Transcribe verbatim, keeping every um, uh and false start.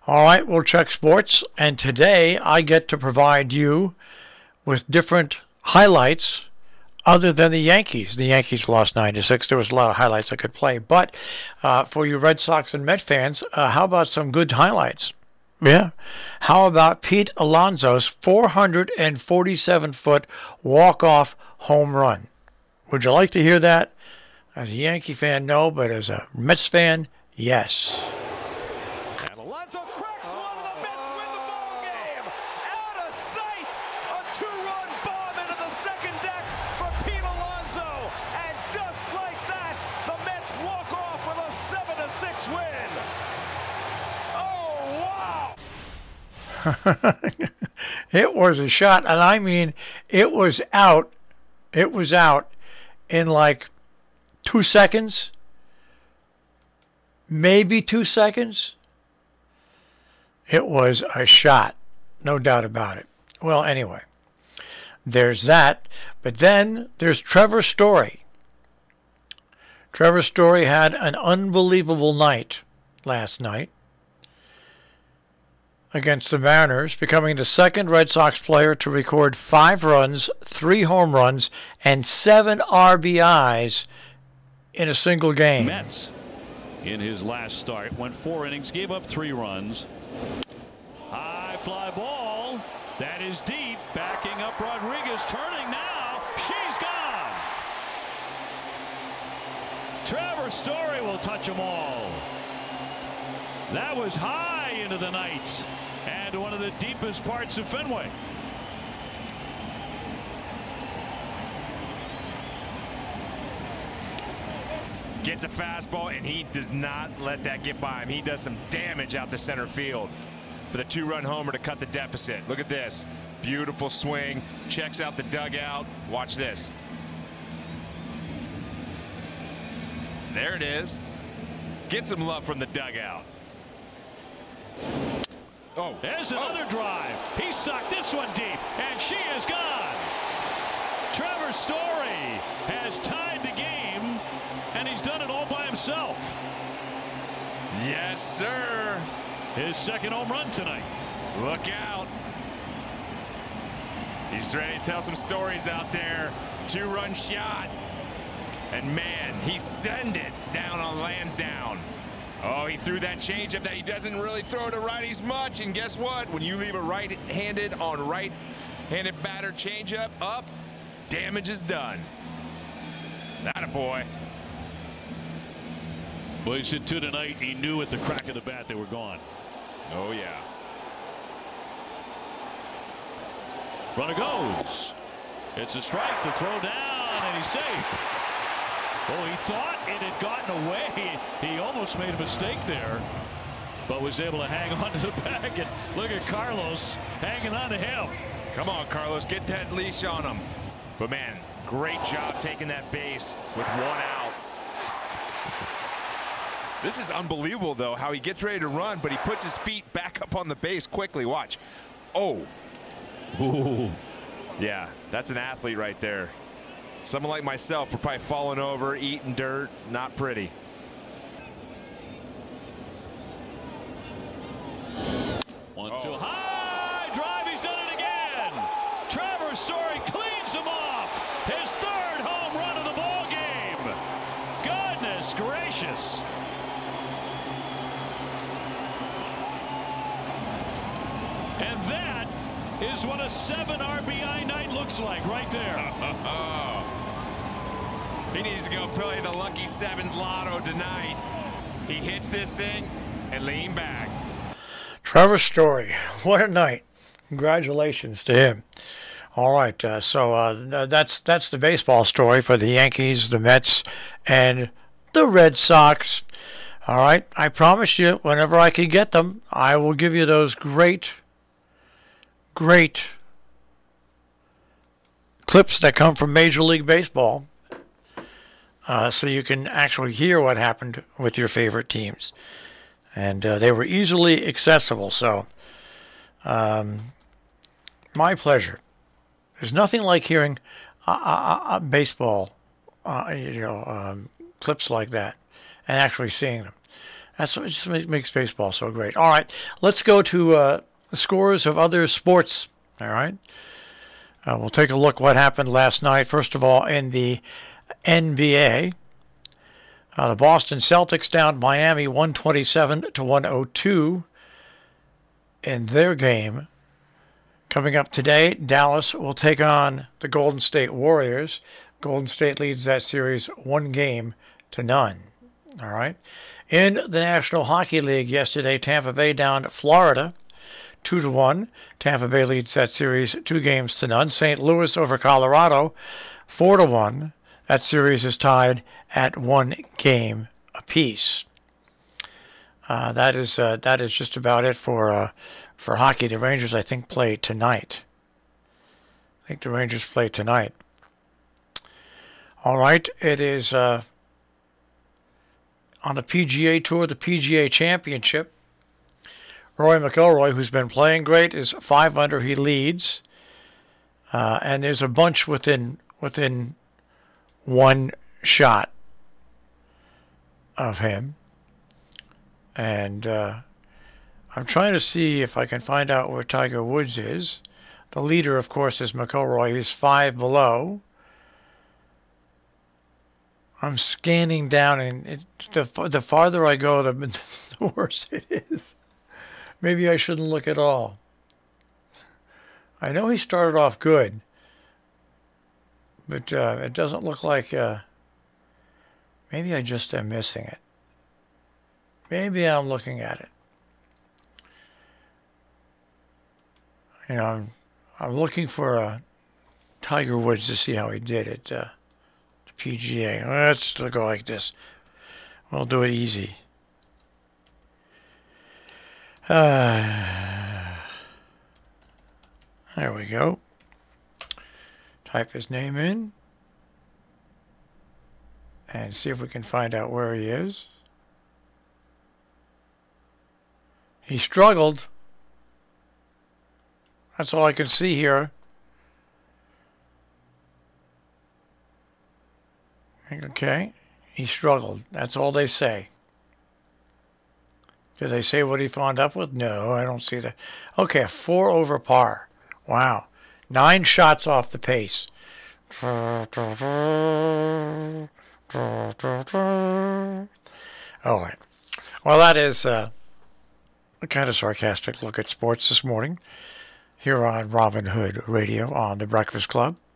All right, we'll check sports, and today I get to provide you with different highlights other than the Yankees. The Yankees lost nine to six. There was a lot of highlights I could play, but uh, for you Red Sox and Met fans, uh, how about some good highlights? Yeah. How about Pete Alonso's four hundred forty-seven foot walk-off home run? Would you like to hear that? As a Yankee fan, no, but as a Mets fan, yes. And Alonso cracks one, and the Mets win the ball game. Out of sight, a two-run bomb into the second deck for Pete Alonso, and just like that, the Mets walk off with a seven to six win. Oh wow! It was a shot, and I mean, it was out. It was out in like two seconds, maybe two seconds. It was a shot, no doubt about it. Well, anyway, there's that. But then there's Trevor Story. Trevor Story had an unbelievable night last night against the Mariners, becoming the second Red Sox player to record five runs, three home runs, and seven R B Is in a single game. Mets, in his last start, went four innings, gave up three runs. High fly ball. That is deep. Backing up Rodriguez. Turning now. She's gone. Trevor Story will touch them all. That was high into the night and one of the deepest parts of Fenway. Gets a fastball, and he does not let that get by him. He does some damage out to center field for the two-run homer to cut the deficit. Look at this. Beautiful swing. Checks out the dugout. Watch this. There it is. Get some love from the dugout. Oh, there's another oh. drive. He sucked this one deep, and she is gone. Trevor Story has tied the game, and he's done it all by himself. Yes, sir. His second home run tonight. Look out. He's ready to tell some stories out there. Two-run shot. And, man, he sent it down on Lansdowne. Oh, he threw that changeup that he doesn't really throw to righties much. And guess what? When you leave a right-handed on right-handed batter changeup up, damage is done. Atta boy. Well, he said two tonight. He knew at the crack of the bat they were gone. Oh, yeah. Runner goes. It's a strike. The throw down, and he's safe. Oh, he thought it had gotten away. He almost made a mistake there, but was able to hang on to the bag. And look at Carlos hanging on to him. Come on, Carlos, get that leash on him. But, man, great job taking that base with one out. This is unbelievable, though, how he gets ready to run, but he puts his feet back up on the base quickly. Watch. Oh. Ooh. Yeah, that's an athlete right there. Someone like myself would probably falling over, eating dirt. Not pretty. One, two, oh. High drive. He's done it again. Trevor Story cleans him off. His third home run of the ball game. Goodness gracious. And that is what a seven R B I night looks like right there. He needs to go play the Lucky Sevens Lotto tonight. He hits this thing and lean back. Trevor Story, what a night. Congratulations to him. All right, uh, so uh, that's that's the baseball story for the Yankees, the Mets, and the Red Sox. All right, I promise you, whenever I can get them, I will give you those great, great clips that come from Major League Baseball. Uh, so you can actually hear what happened with your favorite teams. And uh, they were easily accessible, so um, my pleasure. There's nothing like hearing uh, uh, uh, baseball, uh, you know, um, clips like that, and actually seeing them. That's what just makes, makes baseball so great. All right, let's go to uh, the scores of other sports. All right. Uh, we'll take a look what happened last night. First of all, in the N B A, uh, the Boston Celtics down Miami one twenty-seven to one oh two in their game. Coming up today, Dallas will take on the Golden State Warriors. Golden State leads that series one game to none. All right. In the National Hockey League yesterday, Tampa Bay down Florida two to one. Tampa Bay leads that series two games to none. Saint Louis over Colorado four to one. That series is tied at one game apiece. Uh, that is uh, that is just about it for uh, for hockey. The Rangers, I think, play tonight. I think the Rangers play tonight. All right, it is uh, on the P G A Tour, the P G A Championship. Rory McIlroy, who's been playing great, is five under. He leads, uh, and there's a bunch within within one shot of him. And uh, I'm trying to see if I can find out where Tiger Woods is. The leader, of course, is McIlroy. He's five below. I'm scanning down, and it, the the farther I go, the, the worse it is. Maybe I shouldn't look at all. I know he started off good, but uh, it doesn't look like... Uh, maybe I just am missing it. Maybe I'm looking at it. You know, I'm, I'm looking for uh, Tiger Woods to see how he did at uh, the P G A. Let's go like this. We'll do it easy. Uh, there we go. Type his name in and see if we can find out where he is. He struggled. That's all I can see here. Okay. He struggled. That's all they say. Did they say what he wound up with? No, I don't see that. Okay, four over par. Wow. Nine shots off the pace. All right. Well, that is uh, a kind of sarcastic look at sports this morning here on Robin Hood Radio on The Breakfast Club.